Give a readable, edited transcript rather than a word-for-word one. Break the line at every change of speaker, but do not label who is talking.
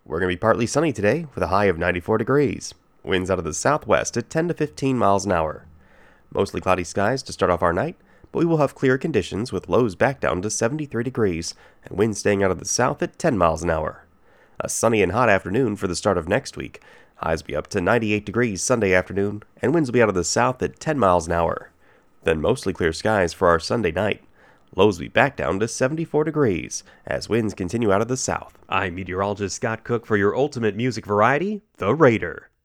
We're going to be partly sunny today with a high of 94 degrees. Winds out of the southwest at 10 to 15 miles an hour. Mostly cloudy skies to start off our night, but we will have clear conditions with lows back down to 73 degrees and winds staying out of the south at 10 miles an hour. A sunny and hot afternoon for the start of next week. Highs will be up to 98 degrees Sunday afternoon and winds will be out of the south at 10 miles an hour. Then mostly clear skies for our Sunday night. Lows will be back down to 74 degrees as winds continue out of the south.
I'm meteorologist Scott Cook for your ultimate music variety, The Raider.